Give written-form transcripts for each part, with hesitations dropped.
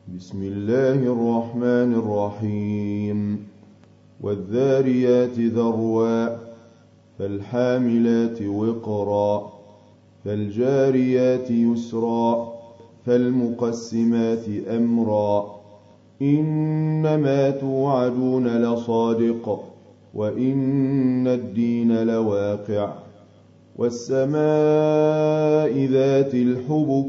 بسم الله الرحمن الرحيم والذاريات ذروا فالحاملات وقرا فالجاريات يسرا فالمقسمات أمرا إنما توعدون لصادق وإن الدين لواقع والسماء ذات الحبك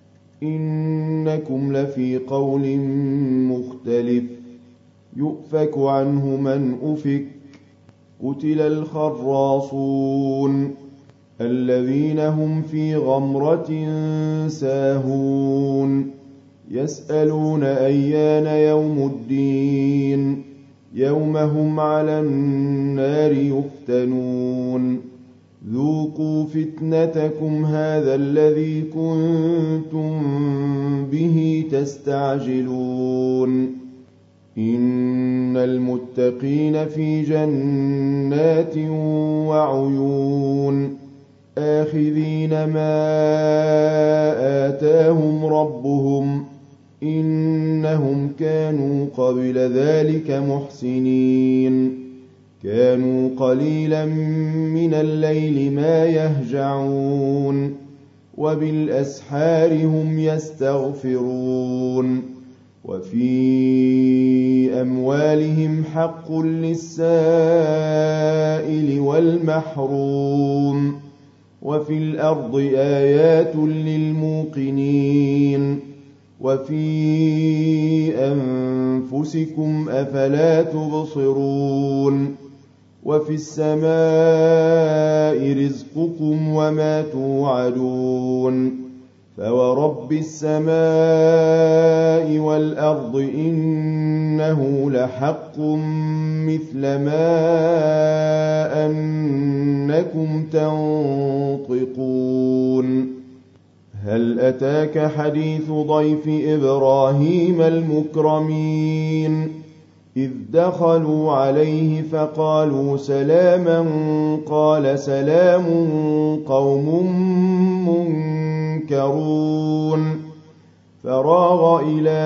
إنكم لفي قول مختلف يؤفك عنه من أفك قتل الخراصون الذين هم في غمرة ساهون يسألون أيان يوم الدين يوم هم على النار يفتنون ذوقوا فتنتكم هذا الذي كنتم به تستعجلون إن المتقين في جنات وعيون آخذين ما آتاهم ربهم إنهم كانوا قبل ذلك محسنين كانوا قليلا من الليل ما يهجعون وبالأسحار هم يستغفرون وفي أموالهم حق للسائل والمحروم وفي الأرض آيات للموقنين وفي أنفسكم أفلا تبصرون وفي السماء رزقكم وما توعدون فورب السماء والأرض إنه لحق مثل ما أنكم تنطقون هل أتاك حديث ضيف إبراهيم المكرمين إذ دخلوا عليه فقالوا سلاما قال سلام قوم منكرون فراغ إلى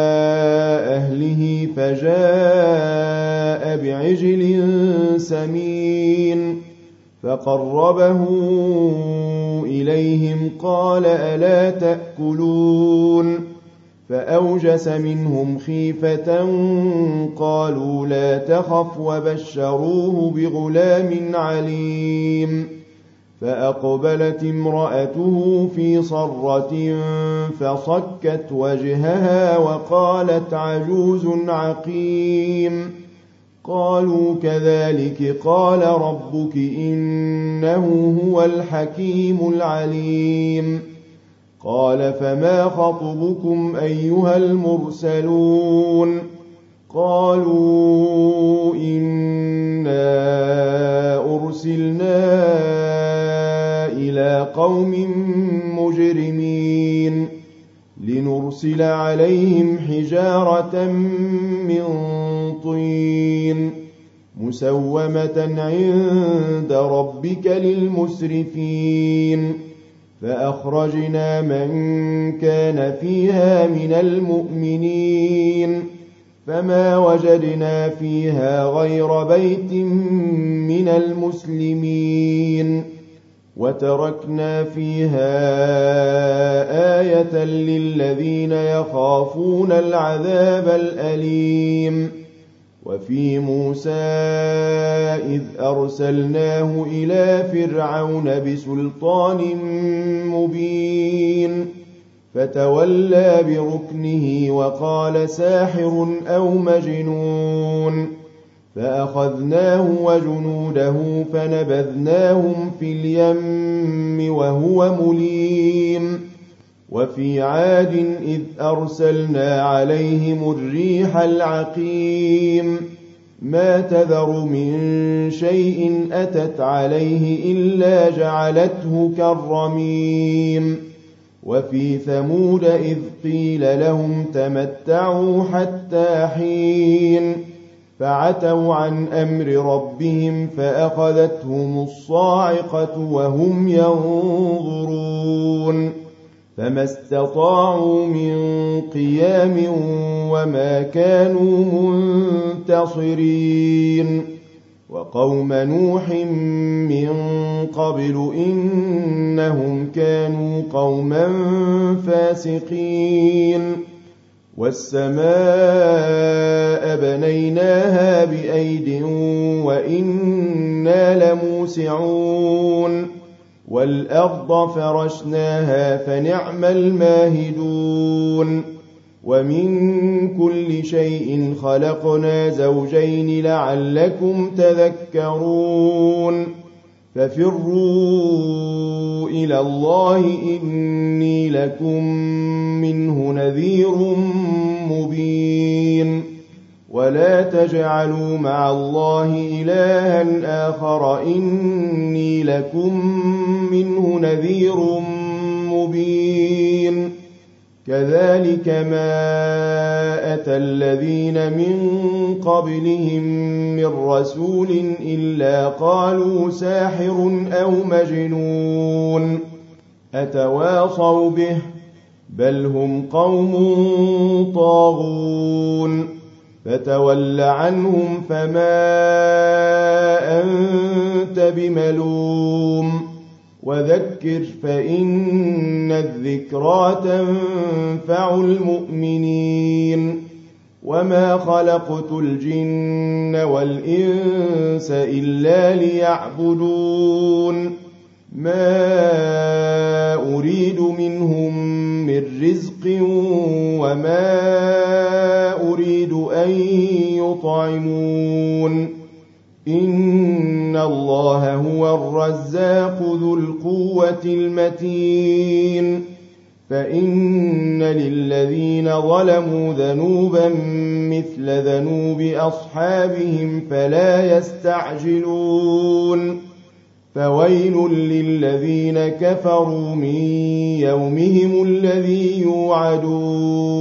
أهله فجاء بعجل سمين فقربه إليهم قال ألا تأكلون فأوجس منهم خيفة قالوا لا تخف وبشروه بغلام عليم فأقبلت امرأته في صرة فصكت وجهها وقالت عجوز عقيم قالوا كذلك قال ربك إنه هو الحكيم العليم قال فما خطبكم أيها المرسلون قالوا إنا أرسلنا إلى قوم مجرمين لنرسل عليهم حجارة من طين مسومة عند ربك للمسرفين فأخرجنا من كان فيها من المؤمنين فما وجدنا فيها غير بيت من المسلمين وتركنا فيها آية للذين يخافون العذاب الأليم وفي موسى إذ أرسلناه إلى فرعون بسلطان مبين فتولى بركنه وقال ساحر أو مجنون فأخذناه وجنوده فنبذناهم في اليم وهو مليم وفي عاد إذ أرسلنا عليهم الريح العقيم ما تذر من شيء أتت عليه إلا جعلته كالرميم وفي ثمود إذ قيل لهم تمتعوا حتى حين فعتوا عن أمر ربهم فأخذتهم الصاعقة وهم ينظرون فما استطاعوا من قيام وما كانوا منتصرين وقوم نوح من قبل إنهم كانوا قوما فاسقين والسماء بنيناها بأيد وإنا لموسعون والأرض فرشناها فنعم الماهدون ومن كل شيء خلقنا زوجين لعلكم تذكرون ففروا إلى الله إني لكم منه نذير مبين ولا تجعلوا مع الله إلها آخر إني لكم منه نذير مبين كذلك ما أتى الذين من قبلهم من رسول إلا قالوا ساحر أو مجنون أتواصوا به بل هم قوم طاغون فتول عنهم فما أنت بملوم وذكر فإن الذكرى تنفع المؤمنين وما خلقت الجن والإنس إلا ليعبدون ما أريد منهم من رزق وما أريد أن يطعمون إن الله هو الرزاق ذو القوة المتين فإن للذين ظلموا ذنوبا مثل ذنوب أصحابهم فلا يستعجلون فويل للذين كفروا من يومهم الذي يوعدون